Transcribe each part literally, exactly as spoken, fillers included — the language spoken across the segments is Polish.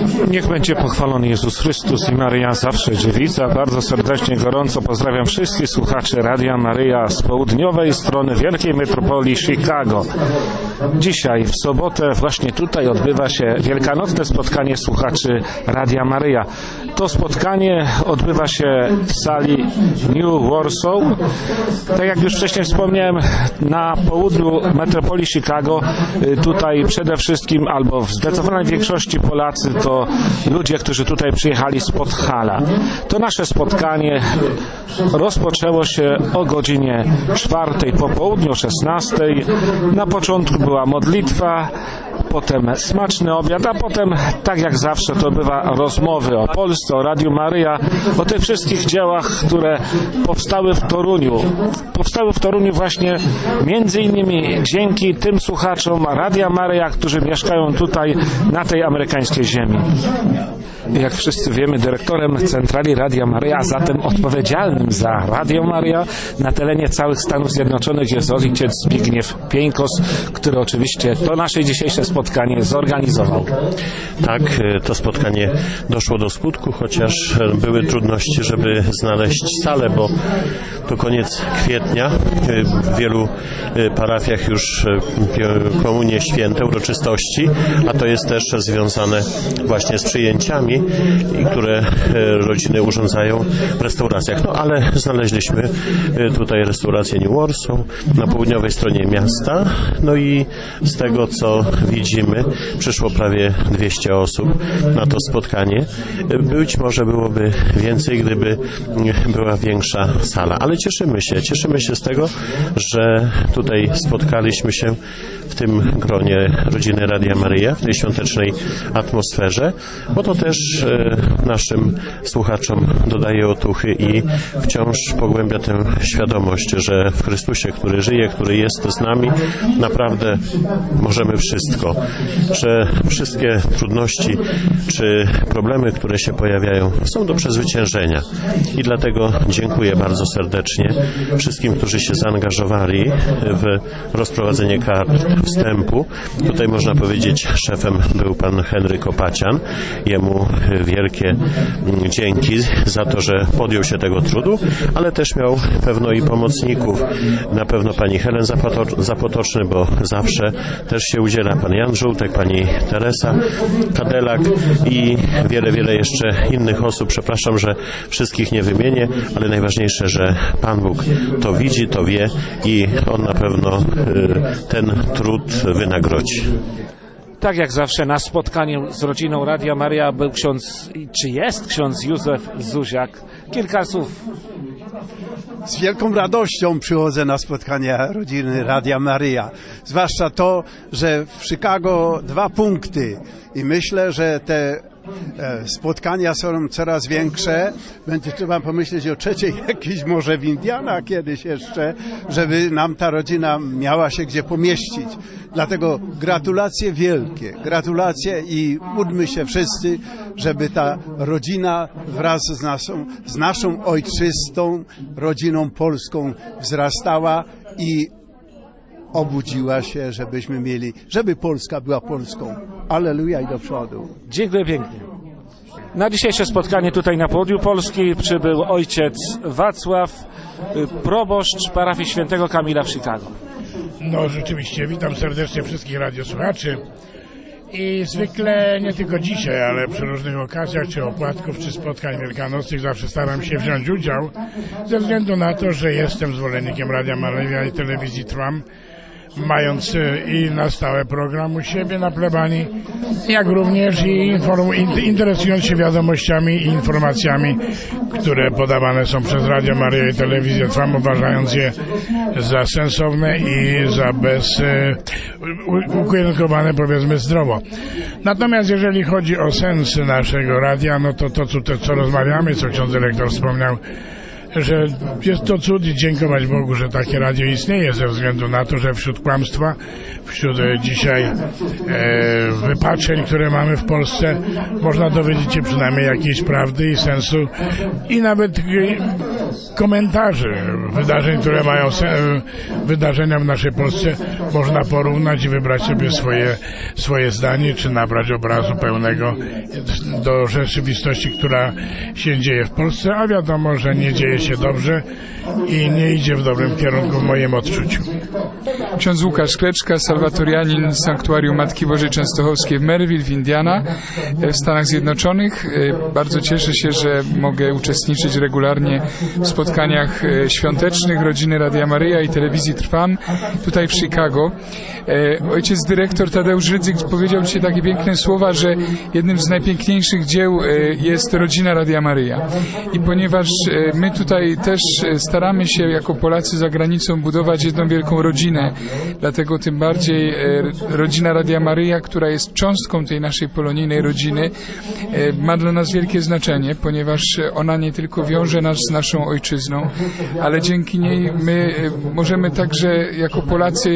Niech będzie pochwalony Jezus Chrystus i Maryja zawsze dziewica. Bardzo serdecznie, gorąco pozdrawiam wszystkich słuchaczy Radia Maryja z południowej strony wielkiej metropolii Chicago. Dzisiaj, w sobotę, właśnie tutaj odbywa się wielkanocne spotkanie słuchaczy Radia Maryja. To spotkanie odbywa się w sali New Warsaw. Tak jak już wcześniej wspomniałem, na południu metropolii Chicago, tutaj przede wszystkim, albo w zdecydowanej większości Polacy to ludzie, którzy tutaj przyjechali z Podhala. To nasze spotkanie rozpoczęło się o godzinie czwartej po południu, o szesnastej. Na początku była modlitwa, potem smaczny obiad, a potem, tak jak zawsze, to bywa rozmowy o Polsce, o Radiu Maryja, o tych wszystkich dziełach, które powstały w Toruniu. Powstały w Toruniu właśnie między innymi dzięki tym słuchaczom Radia Maryja, którzy mieszkają tutaj na tej amerykańskiej ziemi. Jak wszyscy wiemy, dyrektorem centrali Radia Maryja, a zatem odpowiedzialnym za Radio Maryja na terenie całych Stanów Zjednoczonych jest ojciec Zbigniew Pieńkos, który oczywiście to nasze dzisiejsze spotkanie zorganizował. Tak, to spotkanie doszło do skutku, chociaż były trudności, żeby znaleźć salę, bo to koniec kwietnia. W wielu parafiach już komunie święte, uroczystości, a to jest też związane właśnie z przyjęciami, które rodziny urządzają w restauracjach. No ale znaleźliśmy tutaj restaurację New Warsaw na południowej stronie miasta. No i z tego, co widzimy, przyszło prawie dwieście osób na to spotkanie. Być może byłoby więcej, gdyby była większa sala. Ale cieszymy się, cieszymy się z tego, że tutaj spotkaliśmy się w tym gronie rodziny Radia Maryja, w tej świątecznej atmosferze, bo to też naszym słuchaczom dodaje otuchy i wciąż pogłębia tę świadomość, że w Chrystusie, który żyje, który jest z nami, naprawdę możemy wszystko, że wszystkie trudności czy problemy, które się pojawiają, są do przezwyciężenia. I dlatego dziękuję bardzo serdecznie wszystkim, którzy się zaangażowali w rozprowadzenie kart wstępu. Tutaj można powiedzieć, szefem był pan Henryk Opacian. Jemu wielkie dzięki za to, że podjął się tego trudu, ale też miał pewno i pomocników. Na pewno pani Helen Zapotoczny, bo zawsze też się udziela, pan Jan Żółtek, pani Teresa Kadelak i wiele, wiele jeszcze innych osób. Przepraszam, że wszystkich nie wymienię, ale najważniejsze, że Pan Bóg to widzi, to wie i On na pewno ten trud wynagrodzi. Tak jak zawsze na spotkaniu z rodziną Radia Maryja był ksiądz, czy jest ksiądz Józef Zuziak. Kilka słów. Z wielką radością przychodzę na spotkania rodziny Radia Maryja. Zwłaszcza to, że w Chicago dwa punkty i myślę, że te spotkania są coraz większe. Będzie trzeba pomyśleć o trzeciej jakiejś może w Indianach kiedyś jeszcze, żeby nam ta rodzina miała się gdzie pomieścić. Dlatego gratulacje wielkie, gratulacje i módlmy się wszyscy, żeby ta rodzina wraz z naszą, z naszą ojczystą rodziną polską wzrastała i obudziła się, żebyśmy mieli, żeby Polska była Polską. Alleluja i do przodu. Dziękuję pięknie. Na dzisiejsze spotkanie tutaj na południu Polski przybył ojciec Wacław, proboszcz parafii świętego Kamila w Chicago. No rzeczywiście, witam serdecznie wszystkich radiosłuchaczy i zwykle nie tylko dzisiaj, ale przy różnych okazjach, czy opłatków, czy spotkań wielkanocnych zawsze staram się wziąć udział, ze względu na to, że jestem zwolennikiem Radia Maryja i telewizji Trwam, mając i na stałe program u siebie na plebanii, jak również i inform, interesując się wiadomościami i informacjami, które podawane są przez Radio Maryja i telewizję Trwam, uważając je za sensowne i za bez ukierunkowane, powiedzmy, zdrowo. Natomiast jeżeli chodzi o sens naszego radia, no to to, to, to co rozmawiamy, co ksiądz dyrektor wspomniał, że jest to cud i dziękować Bogu, że takie radio istnieje, ze względu na to, że wśród kłamstwa, wśród dzisiaj e, wypaczeń, które mamy w Polsce, można dowiedzieć się przynajmniej jakiejś prawdy i sensu i nawet e, komentarzy wydarzeń, które mają sen, wydarzenia w naszej Polsce, można porównać i wybrać sobie swoje, swoje zdanie, czy nabrać obrazu pełnego do rzeczywistości, która się dzieje w Polsce, a wiadomo, że nie dzieje się dobrze i nie idzie w dobrym kierunku w moim odczuciu. Ksiądz Łukasz Kleczka, salwatorianin Sanktuarium Matki Bożej Częstochowskiej w Maryville w Indiana w Stanach Zjednoczonych. Bardzo cieszę się, że mogę uczestniczyć regularnie w spotkaniach świątecznych Rodziny Radia Maryja i Telewizji Trwam tutaj w Chicago. Ojciec dyrektor Tadeusz Rydzyk powiedział dzisiaj takie piękne słowa, że jednym z najpiękniejszych dzieł jest Rodzina Radia Maryja. I ponieważ my tutaj też staramy się jako Polacy za granicą budować jedną wielką rodzinę, dlatego tym bardziej Rodzina Radia Maryja, która jest cząstką tej naszej polonijnej rodziny, ma dla nas wielkie znaczenie, ponieważ ona nie tylko wiąże nas z naszą ojczyzną, ale dzięki niej my możemy także jako Polacy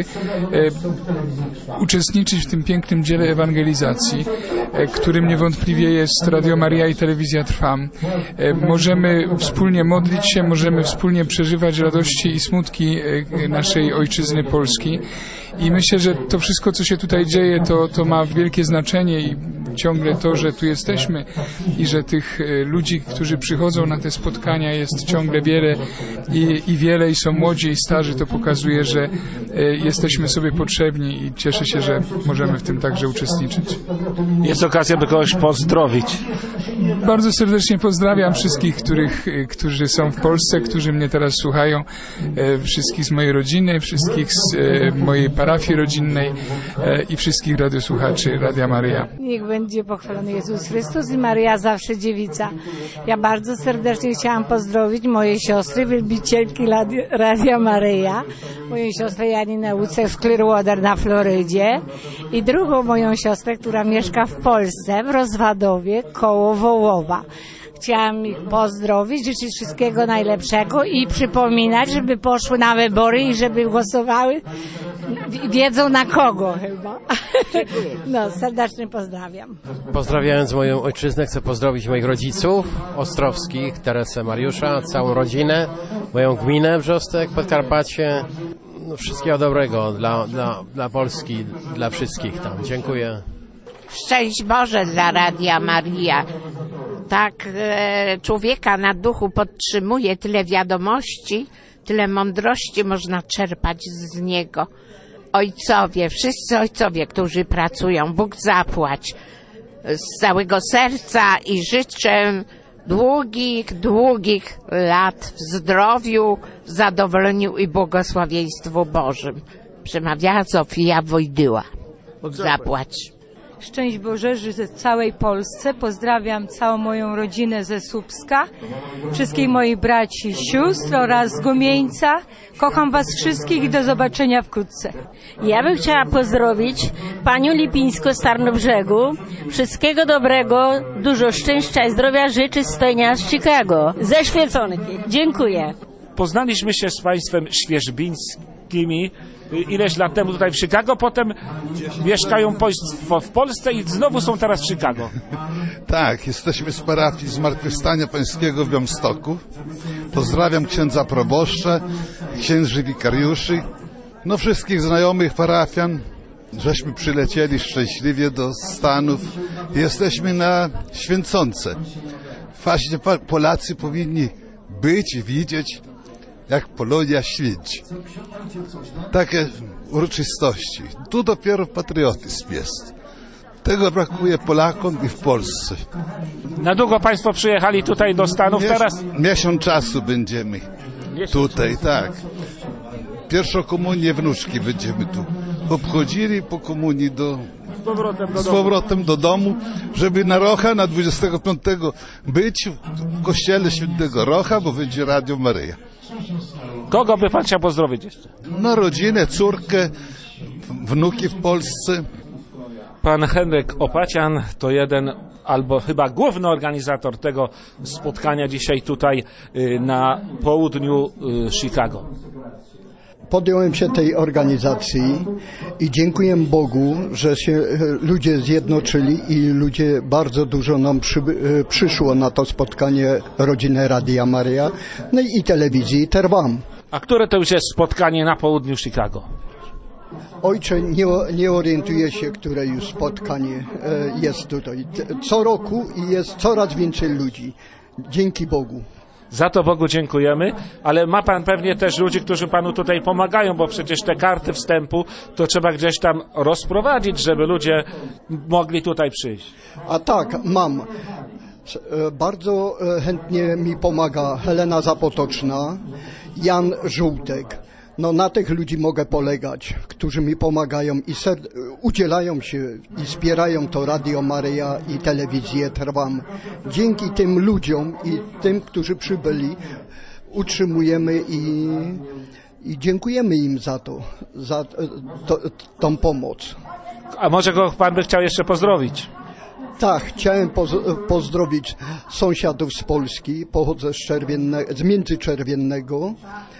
uczestniczyć w tym pięknym dziele ewangelizacji, którym niewątpliwie jest Radio Maryja i Telewizja Trwam. Możemy wspólnie modlić się, możemy wspólnie przeżywać radości i smutki naszej ojczyzny Polski i myślę, że to wszystko, co się tutaj dzieje, to, to ma wielkie znaczenie i ciągle to, że tu jesteśmy i że tych ludzi, którzy przychodzą na te spotkania, jest ciągle wiele i, i wiele i są młodzi i starzy, to pokazuje, że jesteśmy sobie potrzebni i cieszę się, że możemy w tym także uczestniczyć. Jest okazja, by kogoś pozdrowić. Bardzo serdecznie pozdrawiam wszystkich, których, którzy są w Polsce, którzy mnie teraz słuchają, wszystkich z mojej rodziny, wszystkich z mojej parafii rodzinnej i wszystkich radiosłuchaczy Radia Maryja. Niech będzie pochwalony Jezus Chrystus i Maryja zawsze dziewica. Ja bardzo serdecznie chciałam pozdrowić moje siostry, wielbicielki Radia Maryja, moją siostrę Janinę Łucek w Clearwater na Florydzie i drugą moją siostrę, która mieszka w Polsce, w Rozwadowie, koło Wołowa. Chciałam ich pozdrowić, życzyć wszystkiego najlepszego i przypominać, żeby poszły na wybory i żeby głosowały. Wiedzą na kogo chyba. No, serdecznie pozdrawiam. Pozdrawiając moją ojczyznę, chcę pozdrowić moich rodziców ostrowskich, Teresę, Mariusza, całą rodzinę, moją gminę Brzostek, Podkarpacie. No, wszystkiego dobrego dla, dla, dla Polski, dla wszystkich tam. Dziękuję. Szczęść Boże dla Radia Maryja. Tak e, człowieka na duchu podtrzymuje, tyle wiadomości, tyle mądrości można czerpać z niego. Ojcowie, wszyscy ojcowie, którzy pracują, Bóg zapłać z całego serca i życzę długich, długich lat w zdrowiu, w zadowoleniu i błogosławieństwu Bożym. Przemawiała Zofia Wojdyła. Bóg zapłać. Szczęść Boże życzę całej Polsce. Pozdrawiam całą moją rodzinę ze Słupska, wszystkich moich braci i sióstr oraz z Gumieńca. Kocham was wszystkich i do zobaczenia wkrótce. Ja bym chciała pozdrowić panią Lipińską z Tarnobrzegu. Wszystkiego dobrego, dużo szczęścia i zdrowia życzy Stojnia z Chicago. Ze Świeconki. Dziękuję. Poznaliśmy się z państwem świerzbińskimi ileś lat temu tutaj w Chicago, potem mieszkają państwo w Polsce i znowu są teraz w Chicago. Tak, jesteśmy z parafii Zmartwychwstania Pańskiego w Białymstoku. Pozdrawiam księdza proboszcza, księży wikariuszy, no wszystkich znajomych parafian. Żeśmy przylecieli szczęśliwie do Stanów. Jesteśmy na Święconce. Właśnie Polacy powinni być i widzieć, jak Polonia święci. Takie uroczystości. Tu dopiero patriotyzm jest. Tego brakuje Polakom i w Polsce. Na długo państwo przyjechali tutaj do Stanów Miesiąc, teraz? Miesiąc czasu będziemy Miesiąc tutaj, czasu. tak. Pierwszą komunię wnuczki będziemy tu obchodzili po komunii do, z powrotem do, z powrotem do domu, żeby na Rocha, na dwudziestego piątego być w kościele Świętego Rocha, bo będzie Radio Maryja. Kogo by pan chciał pozdrowić jeszcze? No rodzinę, córkę, wnuki w Polsce. Pan Henryk Opacian to jeden, albo chyba główny organizator tego spotkania dzisiaj tutaj na południu Chicago. Podjąłem się tej organizacji i dziękuję Bogu, że się ludzie zjednoczyli i ludzie bardzo dużo nam przy, przyszło na to spotkanie rodziny Radia Maryja, no i telewizji Terwam. A które to już jest spotkanie na południu Chicago? Ojcze, nie, nie orientuję się, które już spotkanie jest tutaj. Co roku i jest coraz więcej ludzi. Dzięki Bogu. Za to Bogu dziękujemy, ale ma Pan pewnie też ludzi, którzy Panu tutaj pomagają, bo przecież te karty wstępu to trzeba gdzieś tam rozprowadzić, żeby ludzie mogli tutaj przyjść. A tak, mam. Bardzo chętnie mi pomaga Helena Zapotoczna, Jan Żółtek. No na tych ludzi mogę polegać, którzy mi pomagają i ser- udzielają się i wspierają to Radio Maryja i telewizję Trwam. Dzięki tym ludziom i tym, którzy przybyli, utrzymujemy i, i dziękujemy im za to, za to, tą pomoc. A może go Pan by chciał jeszcze pozdrowić? Tak, chciałem poz- pozdrowić sąsiadów z Polski, pochodzę z, Czerwienne, z Międzyczerwiennego,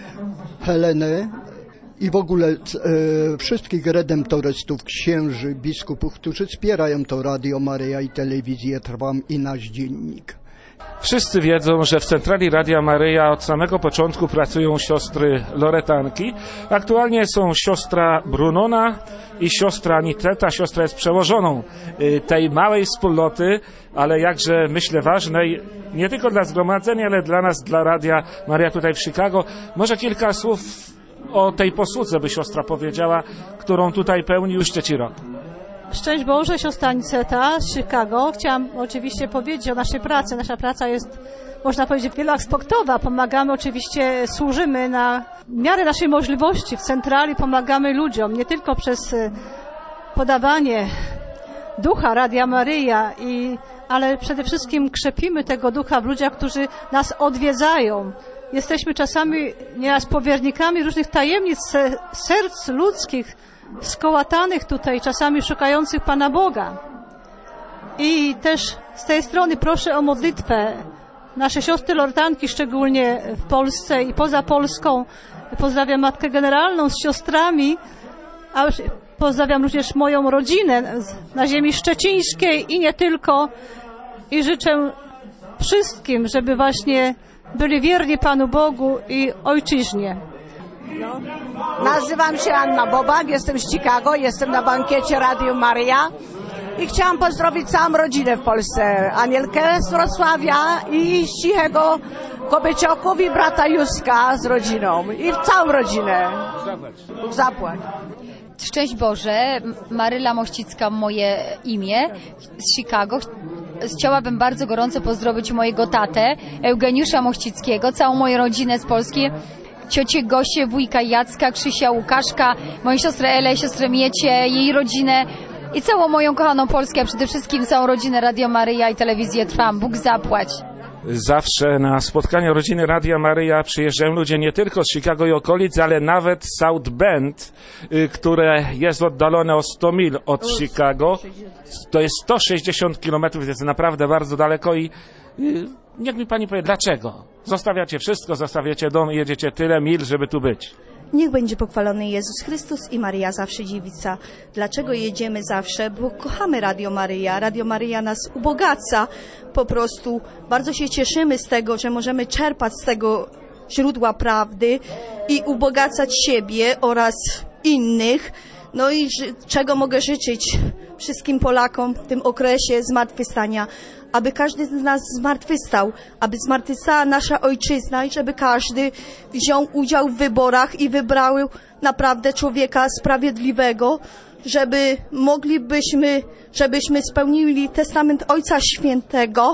Helenę i w ogóle e, wszystkich redemptorystów, księży, biskupów, którzy wspierają to Radio Maryja i telewizję Trwam i nasz dziennik. Wszyscy wiedzą, że w centrali Radia Maryja od samego początku pracują siostry Loretanki. Aktualnie są siostra Brunona i siostra Aniteta. Siostra jest przełożoną tej małej wspólnoty, ale jakże myślę ważnej, nie tylko dla zgromadzenia, ale dla nas, dla Radia Maryja tutaj w Chicago. Może kilka słów o tej posłudze by siostra powiedziała, którą tutaj pełni już trzeci rok. Szczęść Boże, siostra Aniceta z Chicago. Chciałam oczywiście powiedzieć o naszej pracy. Nasza praca jest, można powiedzieć, wieloaspektowa. Pomagamy oczywiście, służymy na miarę naszej możliwości. W centrali pomagamy ludziom, nie tylko przez podawanie ducha Radia Maryja, i, ale przede wszystkim krzepimy tego ducha w ludziach, którzy nas odwiedzają. Jesteśmy czasami nieraz powiernikami różnych tajemnic serc ludzkich, skołatanych tutaj, czasami szukających Pana Boga. I też z tej strony proszę o modlitwę. Nasze siostry Loretanki, szczególnie w Polsce i poza Polską. Pozdrawiam Matkę Generalną z siostrami, a pozdrawiam również moją rodzinę na ziemi szczecińskiej i nie tylko. I życzę wszystkim, żeby właśnie byli wierni Panu Bogu i Ojczyźnie. No. Nazywam się Anna Bobak, jestem z Chicago, jestem na bankiecie Radio Maryja i chciałam pozdrowić całą rodzinę w Polsce. Anielkę z Wrocławia i z Cichego Kobycioków i brata Józka z rodziną i całą rodzinę. Bóg zapłać. Szczęść Boże, Maryla Mościcka moje imię, z Chicago. Chciałabym bardzo gorąco pozdrowić mojego tatę, Eugeniusza Mościckiego, całą moją rodzinę z Polski, ciocię Gosię, wujka Jacka, Krzysia, Łukaszka, moją siostrę Elę, siostrę Miecie, jej rodzinę i całą moją kochaną Polskę, a przede wszystkim całą rodzinę Radio Maryja i telewizję Trwam. Bóg zapłać. Zawsze na spotkania rodziny Radia Maryja przyjeżdżają ludzie nie tylko z Chicago i okolic, ale nawet South Bend, które jest oddalone o sto mil od Chicago. To jest sto sześćdziesiąt kilometrów, jest naprawdę bardzo daleko i niech mi pani powie, dlaczego? Zostawiacie wszystko, zostawiacie dom i jedziecie tyle mil, żeby tu być. Niech będzie pochwalony Jezus Chrystus i Maryja zawsze dziewica. Dlaczego jedziemy zawsze? Bo kochamy Radio Maryja. Radio Maryja nas ubogaca. Po prostu bardzo się cieszymy z tego, że możemy czerpać z tego źródła prawdy i ubogacać siebie oraz innych. No i czego mogę życzyć wszystkim Polakom w tym okresie zmartwychwstania? Aby każdy z nas zmartwychwstał, aby zmartwychwstała nasza ojczyzna i żeby każdy wziął udział w wyborach i wybrał naprawdę człowieka sprawiedliwego, żeby moglibyśmy, żebyśmy spełnili testament Ojca Świętego,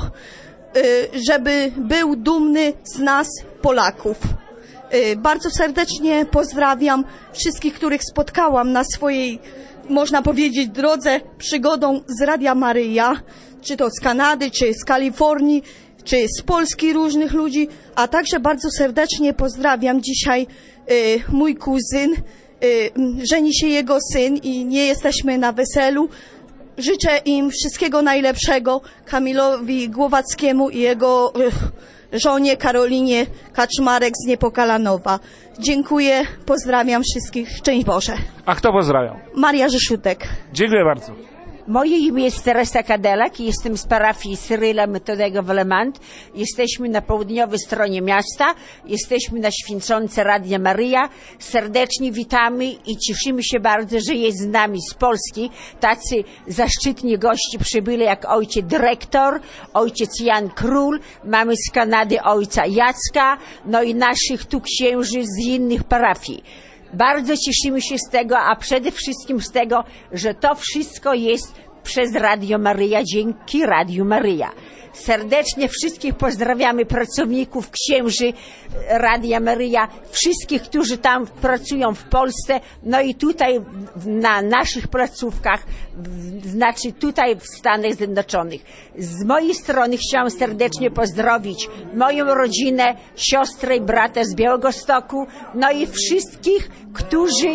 żeby był dumny z nas, Polaków. Bardzo serdecznie pozdrawiam wszystkich, których spotkałam na swojej, można powiedzieć, drodze przygodą z Radia Maryja, czy to z Kanady, czy z Kalifornii, czy z Polski różnych ludzi, a także bardzo serdecznie pozdrawiam dzisiaj y, mój kuzyn, y, żeni się jego syn i nie jesteśmy na weselu, życzę im wszystkiego najlepszego, Kamilowi Głowackiemu i jego y, żonie Karolinie Kaczmarek z Niepokalanowa. Dziękuję, pozdrawiam wszystkich, szczęść Boże. A kto pozdrawiam? Maria Rzeszutek. Dziękuję bardzo. Moje imię jest Teresa Kadelak i jestem z parafii Cyryla Metodego w Le Mans. Jesteśmy na południowej stronie miasta, jesteśmy na święconce Radia Maryja. Serdecznie witamy i cieszymy się bardzo, że jest z nami z Polski tacy zaszczytni gości przybyli jak ojciec dyrektor, ojciec Jan Król, mamy z Kanady ojca Jacka, no i naszych tu księży z innych parafii. Bardzo cieszymy się z tego, a przede wszystkim z tego, że to wszystko jest przez Radio Maryja, dzięki Radiu Maryja. Serdecznie wszystkich pozdrawiamy, pracowników, księży Radia Maryja, wszystkich, którzy tam pracują w Polsce, no i tutaj na naszych placówkach, znaczy tutaj w Stanach Zjednoczonych. Z mojej strony chciałam serdecznie pozdrowić moją rodzinę, siostrę i brata z Białegostoku, no i wszystkich, którzy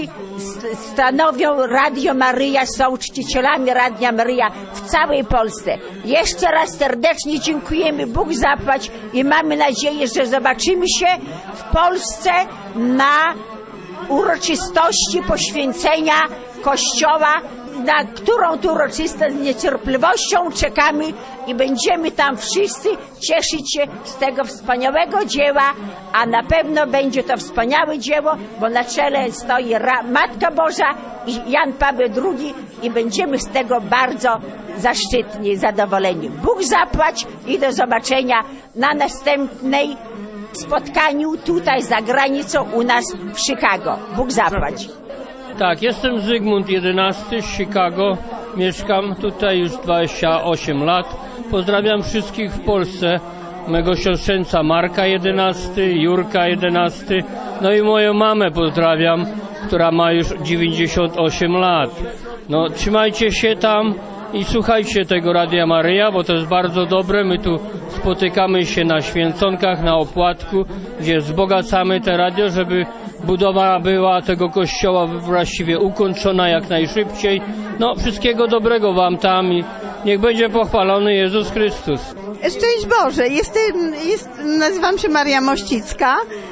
stanowią Radio Maryja, są czcicielami Radia Maryja w całej Polsce. Jeszcze raz serdecznie dziękujemy, Bóg zapłać i mamy nadzieję, że zobaczymy się w Polsce na uroczystości poświęcenia Kościoła, na którą tu uroczystość z niecierpliwością czekamy i będziemy tam wszyscy cieszyć się z tego wspaniałego dzieła, a na pewno będzie to wspaniałe dzieło, bo na czele stoi Matka Boża i Jan Paweł drugi i będziemy z tego bardzo zaszczytni, zadowoleni. Bóg zapłać i do zobaczenia na następnej spotkaniu tutaj za granicą u nas w Chicago. Bóg zapłać. Tak, jestem Zygmunt jedenasty z Chicago, mieszkam tutaj już dwadzieścia osiem lat. Pozdrawiam wszystkich w Polsce, mego siostrzeńca Marka jedenasty, Jurka jedenasty, no i moją mamę pozdrawiam, która ma już dziewięćdziesiąt osiem lat. No, trzymajcie się tam i słuchajcie tego Radia Maryja, bo to jest bardzo dobre. My tu spotykamy się na święconkach, na opłatku, gdzie wzbogacamy te radio, żeby budowa była tego kościoła właściwie ukończona jak najszybciej. No, wszystkiego dobrego wam tam i niech będzie pochwalony Jezus Chrystus. Szczęść Boże, jestem, jest, nazywam się Maria Mościcka.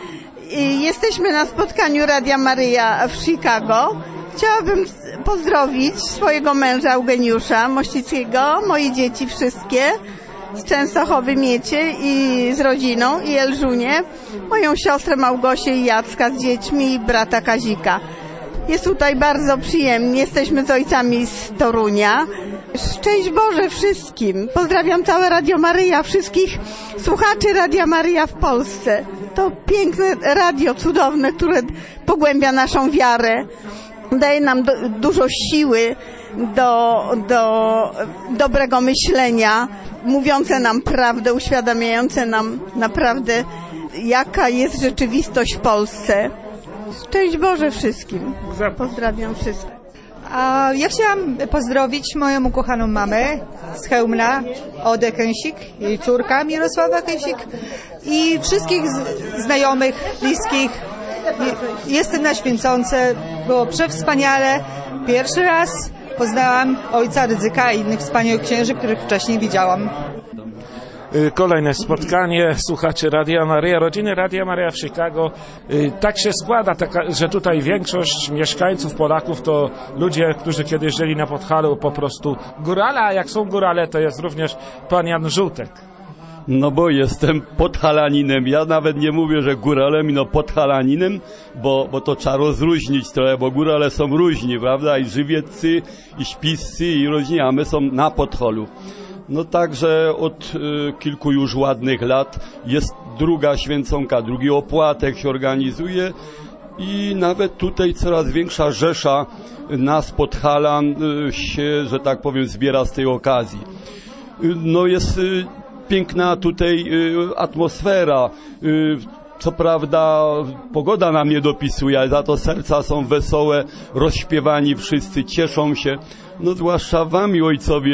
Jesteśmy na spotkaniu Radia Maryja w Chicago. Chciałabym pozdrowić swojego męża Eugeniusza Mościckiego, moje dzieci wszystkie z Częstochowy Miecie i z rodziną i Elżunię, moją siostrę Małgosię i Jacka z dziećmi i brata Kazika. Jest tutaj bardzo przyjemnie, jesteśmy z ojcami z Torunia. Szczęść Boże wszystkim. Pozdrawiam całe Radio Maryja, wszystkich słuchaczy Radia Maryja w Polsce. To piękne radio, cudowne, które pogłębia naszą wiarę. Daje nam do, dużo siły do, do dobrego myślenia, mówiące nam prawdę, uświadamiające nam naprawdę, jaka jest rzeczywistość w Polsce. Szczęść Boże wszystkim. Pozdrawiam wszystkich. A ja chciałam pozdrowić moją ukochaną mamę z Chełmna, Odę Kęsik, jej córka Mirosława Kęsik i wszystkich znajomych, bliskich. Jestem na święconce, było przewspaniale. Pierwszy raz poznałam ojca Rydzyka i innych wspaniałych księży, których wcześniej widziałam. Kolejne spotkanie, słuchacze Radia Maryja, rodziny Radia Maryja w Chicago. Tak się składa, że tutaj większość mieszkańców Polaków to ludzie, którzy kiedyś żyli na Podhalu, po prostu górale, a jak są górale, to jest również pan Jan Żółtek. No bo jestem podhalaninem. Ja nawet nie mówię, że góralem, no podhalaninem, bo, bo to trzeba rozróżnić trochę, bo górale są różni, prawda? I żywieccy, i śpiscy, i różni, a my są na Podholu. No także od y, kilku już ładnych lat jest druga święconka, drugi opłatek się organizuje i nawet tutaj coraz większa rzesza nas Podhalan y, się, że tak powiem, zbiera z tej okazji. Y, no jest y, piękna tutaj y, atmosfera. Y, Co prawda pogoda nam nie dopisuje, ale za to serca są wesołe, rozśpiewani wszyscy, cieszą się. No zwłaszcza wami, ojcowie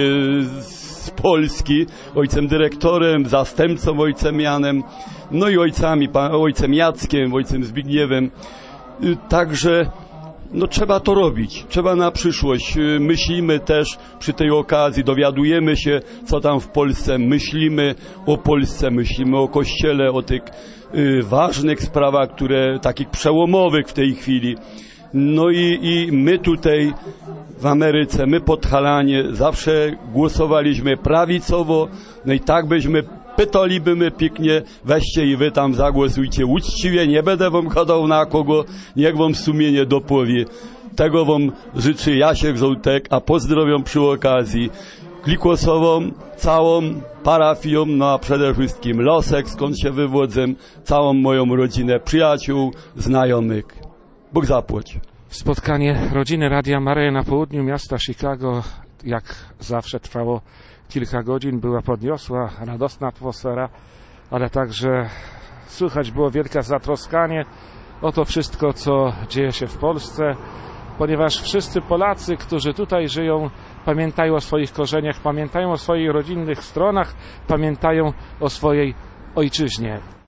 z Polski, ojcem dyrektorem, zastępcą ojcem Janem, no i ojcami, ojcem Jackiem, ojcem Zbigniewem. Także no trzeba to robić, trzeba na przyszłość. Myślimy też przy tej okazji, dowiadujemy się, co tam w Polsce, myślimy o Polsce, myślimy o Kościele, o tych y, ważnych sprawach, które takich przełomowych w tej chwili. No i, i my tutaj w Ameryce, my Podhalanie zawsze głosowaliśmy prawicowo, no i tak byśmy pytalibyśmy pięknie, weźcie i wy tam zagłosujcie uczciwie, nie będę wam gadał na kogo, niech wam sumienie dopowie. Tego wam życzy Jasiek Żółtek, a pozdrowiam przy okazji Klikosową, całą parafią, no a przede wszystkim Losek, skąd się wywodzę, całą moją rodzinę, przyjaciół, znajomych. Bóg zapłać. Spotkanie rodziny Radia Maryja na południu miasta Chicago, jak zawsze trwało kilka godzin, była podniosła, radosna atmosfera, ale także słychać było wielkie zatroskanie o to wszystko, co dzieje się w Polsce, ponieważ wszyscy Polacy, którzy tutaj żyją, pamiętają o swoich korzeniach, pamiętają o swoich rodzinnych stronach, pamiętają o swojej ojczyźnie.